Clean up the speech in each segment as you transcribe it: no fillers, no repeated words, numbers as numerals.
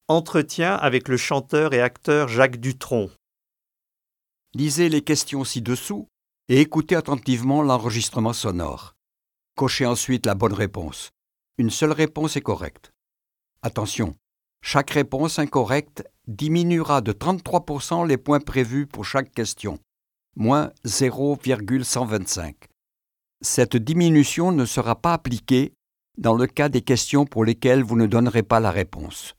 Entretien avec le chanteur et acteur Jacques Dutronc. Lisez les questions ci-dessous et écoutez attentivement l'enregistrement sonore. Cochez ensuite la bonne réponse. Une seule réponse est correcte. Attention, chaque réponse incorrecte diminuera de 33% les points prévus pour chaque question, moins 0,125. Cette diminution ne sera pas appliquée dans le cas des questions pour lesquelles vous ne donnerez pas la réponse.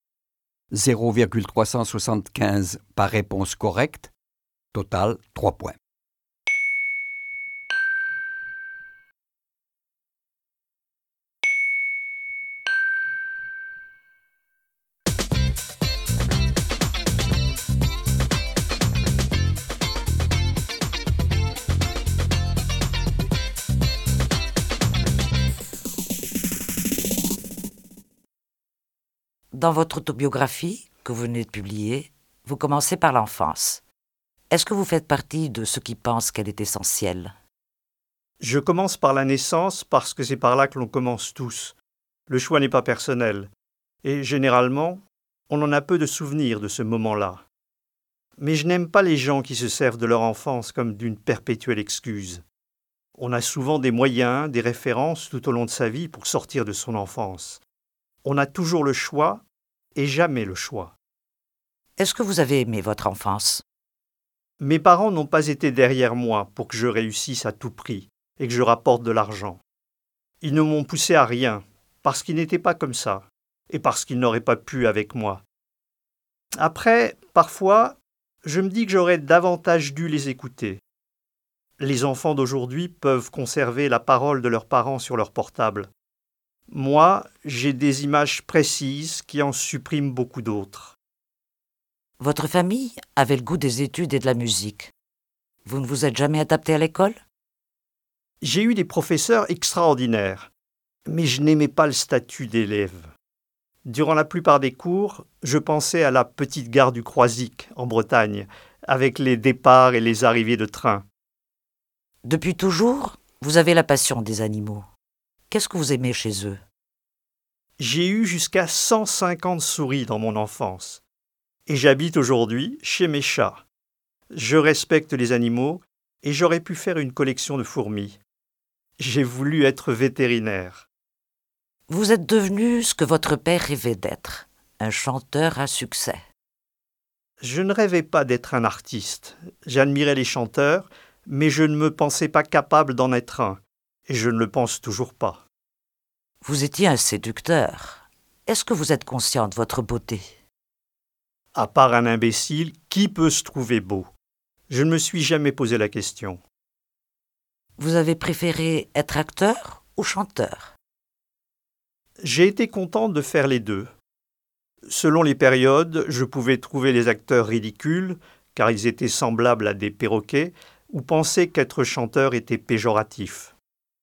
0,375 par réponse correcte, total 3 points. Dans votre autobiographie, que vous venez de publier, vous commencez par l'enfance. Est-ce que vous faites partie de ceux qui pensent qu'elle est essentielle ? Je commence par la naissance parce que c'est par là que l'on commence tous. Le choix n'est pas personnel. Et généralement, on en a peu de souvenirs de ce moment-là. Mais je n'aime pas les gens qui se servent de leur enfance comme d'une perpétuelle excuse. On a souvent des moyens, des références tout au long de sa vie pour sortir de son enfance. On a toujours le choix et jamais le choix. Est-ce que vous avez aimé votre enfance ? Mes parents n'ont pas été derrière moi pour que je réussisse à tout prix et que je rapporte de l'argent. Ils ne m'ont poussé à rien, parce qu'ils n'étaient pas comme ça, et parce qu'ils n'auraient pas pu avec moi. Après, parfois, je me dis que j'aurais davantage dû les écouter. Les enfants d'aujourd'hui peuvent conserver la parole de leurs parents sur leur portable. Moi, j'ai des images précises qui en suppriment beaucoup d'autres. Votre famille avait le goût des études et de la musique. Vous ne vous êtes jamais adapté à l'école ? J'ai eu des professeurs extraordinaires, mais je n'aimais pas le statut d'élève. Durant la plupart des cours, je pensais à la petite gare du Croisic, en Bretagne, avec les départs et les arrivées de train. Depuis toujours, vous avez la passion des animaux. Qu'est-ce que vous aimez chez eux ? J'ai eu jusqu'à 150 souris dans mon enfance. Et j'habite aujourd'hui chez mes chats. Je respecte les animaux et j'aurais pu faire une collection de fourmis. J'ai voulu être vétérinaire. Vous êtes devenu ce que votre père rêvait d'être, un chanteur à succès. Je ne rêvais pas d'être un artiste. J'admirais les chanteurs, mais je ne me pensais pas capable d'en être un. Et je ne le pense toujours pas. Vous étiez un séducteur. Est-ce que vous êtes conscient de votre beauté ? À part un imbécile, qui peut se trouver beau ? Je ne me suis jamais posé la question. Vous avez préféré être acteur ou chanteur ? J'ai été content de faire les deux. Selon les périodes, je pouvais trouver les acteurs ridicules, car ils étaient semblables à des perroquets, ou penser qu'être chanteur était péjoratif.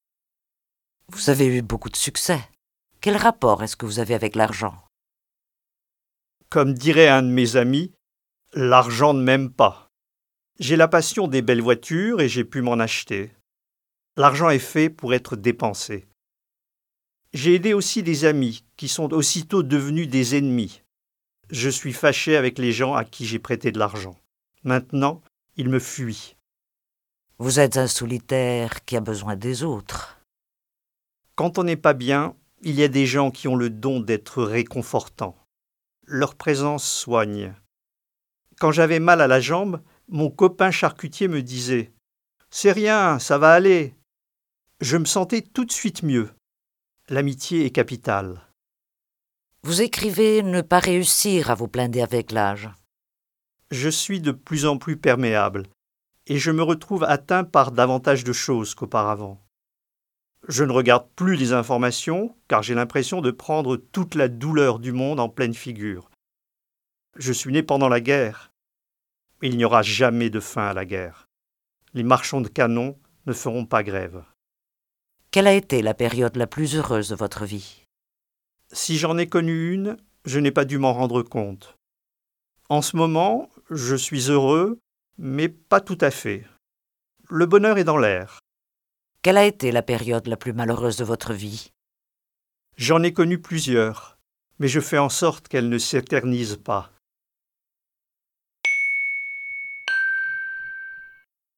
Vous avez eu beaucoup de succès. Quel rapport est-ce que vous avez avec l'argent ? Comme dirait un de mes amis, l'argent ne m'aime pas. J'ai la passion des belles voitures et j'ai pu m'en acheter. L'argent est fait pour être dépensé. J'ai aidé aussi des amis qui sont aussitôt devenus des ennemis. Je suis fâché avec les gens à qui j'ai prêté de l'argent. Maintenant, ils me fuient. Vous êtes un solitaire qui a besoin des autres. Quand on n'est pas bien, il y a des gens qui ont le don d'être réconfortants. Leur présence soigne. Quand j'avais mal à la jambe, mon copain charcutier me disait « C'est rien, ça va aller ». Je me sentais tout de suite mieux. L'amitié est capitale. Vous écrivez ne pas réussir à vous blinder avec l'âge. Je suis de plus en plus perméable et je me retrouve atteint par davantage de choses qu'auparavant. Je ne regarde plus les informations car j'ai l'impression de prendre toute la douleur du monde en pleine figure. Je suis né pendant la guerre. Il n'y aura jamais de fin à la guerre. Les marchands de canons ne feront pas grève. Quelle a été la période la plus heureuse de votre vie ? Si j'en ai connu une, je n'ai pas dû m'en rendre compte. En ce moment, je suis heureux, mais pas tout à fait. Le bonheur est dans l'air. Quelle a été la période la plus malheureuse de votre vie ? J'en ai connu plusieurs. mais je fais en sorte qu'elle ne s'éternise pas.